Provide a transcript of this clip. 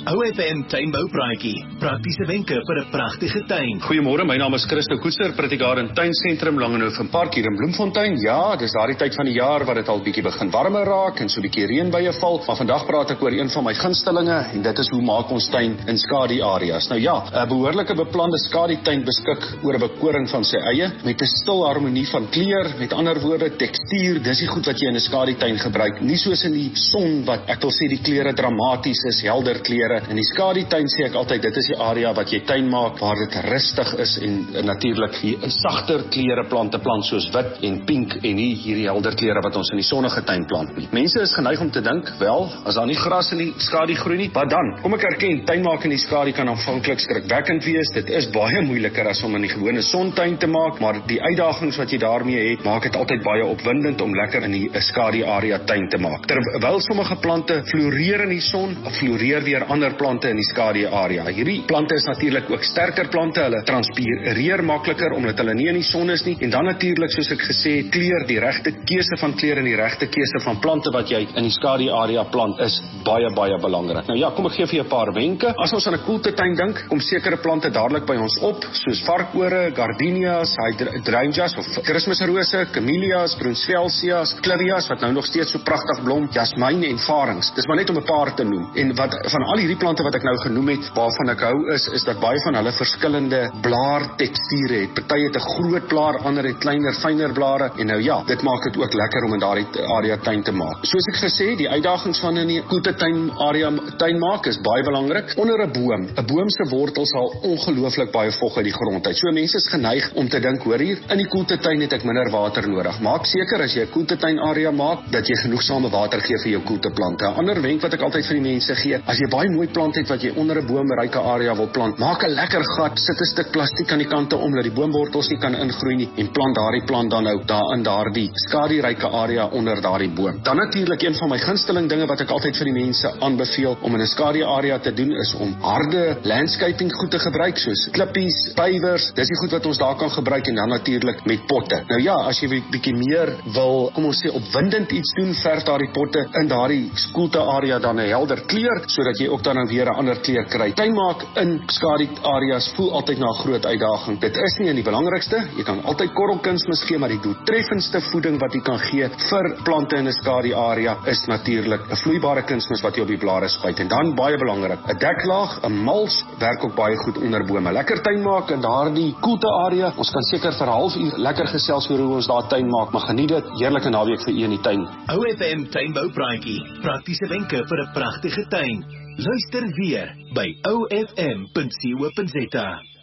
OFM tuinboupraatjie, praktiese wenke vir 'n pragtige tuin. Goeiemôre, my naam is Christo Koetser, pratikaar in Tuinsentrum Langehoven Park hier in Bloemfontein. Ja, dis daardie tyd van die jaar wat dit al bietjie begin warmer raak en so bietjie reënbuie val, maar vandag praat ek oor een van my gunstelinge en dit is hoe maak ons tuin in skaduareas. Nou ja, 'n behoorlike beplande skadutuin beskik oor 'n bekoring van sy eie met 'n stil harmonie van kleur, met ander woorde tekstuur. Dis die goed wat jy in 'n skadutuin gebruik, nie soos in die son wat ek wil sê die kleure dramaties is, helder kleure. In die skadutuin sê ek altyd, dit is die area wat jy tuin maak, waar dit rustig is en natuurlik hier 'n sagter kleure plante plant soos wit en pink en nie hierdie helder kleure wat ons in die sonnige tuin plant nie. Mense is geneig om te dink, wel, as daar nie gras in die skadu groei nie, wat dan? Kom ek erken, tuin maak in die skadu kan aanvanklik skrikwekkend wees. Dit is baie moeiliker as om in die gewone sontuin te maak, maar die uitdagings wat jy daarmee het, maak dit altyd baie opwindend om lekker in die skadu area tuin te maak. Terwyl sommige plante floreer in die son, floreer weer ander plante in die skadu area. Hierdie plante is natuurlik ook sterker plante, hulle transpireer makliker omdat hulle nie in die son is nie, en dan natuurlik soos ek gesê het, kleur, die regte keuse van kleur en die regte keuse van plante wat jy in die skadu area plant is baie belangrik. Nou ja, kom ek gee vir jou 'n paar wenke. As ons aan 'n koeltetuin dink, kom sekere plante dadelik by ons op, soos varkore, gardenias, hydrangeas of kerstmisrose, camellias, brunsvelsias, clivias wat nou nog steeds so pragtig blom, jasmyn en varings. Dis maar net om 'n paar te noem. En wat van al hierdie plante wat ek nou genoem het, waarvan ek hou is dat baie van hulle verskillende blaarteksture het. Party het 'n groot blaar, ander het kleiner, fynner blare, en nou ja, dit maak dit ook lekker om in daardie area tuin te maak. Soos ek gesê, die uitdagings van in die koeltetuin area tuin maak is baie belangrik. Onder 'n boom. 'n Boom se wortels haal ongelooflik baie vog uit die grond uit. So mense is geneig om te dink, hoor hier, in die koeltetuin het ek minder water nodig. Maak seker as jy 'n koeltetuin area maak, dat jy genoegsame water gee vir jou koelteplante. 'n Ander wenk wat ek altyd vir die mense gee, as jy baie mooi plant het wat jy onder 'n boomryke area wil plant, maak 'n lekker gat, sit 'n stuk plastiek aan die kante om dat die boomwortels nie kan ingroei nie, en plant daardie plant dan nou daar in daardie skaduryke area onder daardie boom. Dan natuurlik een van my gunsteling dinge wat ek altyd vir die mense aanbeveel om in 'n skadu area te doen is om harde landscaping goed te gebruik, soos klippies, pavers, dis die goed wat ons daar kan gebruik, en dan natuurlik met potte. Nou ja, as jy bietjie meer wil, kom ons sê opwindend iets doen, verf daardie potte in daardie koelte area dan 'n helder kleur, sodat jy ook dan weer 'n ander kleur kry. Tuin maak in skadu areas voel altyd na 'n groot uitdaging. Dit is nie die belangrikste, jy kan altyd korrelkunsmis gee, maar die doeltreffendste voeding wat jy kan gee vir plante in 'n skadu area is natuurlik 'n vloeibare kunsmis wat jy op die blare spuit. En dan baie belangrik, 'n deklaag, 'n mulch werk ook baie goed onder bome. Lekker tuin maak in daardie koelte area. Ons kan seker vir 'n halfuur lekker gesels oor hoe ons daar tuin maak, maar geniet dit. Heerlike naweek vir u in die tuin. OFM tuinboupraatjie, praktiese wenke vir 'n pragtige tuin. Luister weer by ofm.co.za.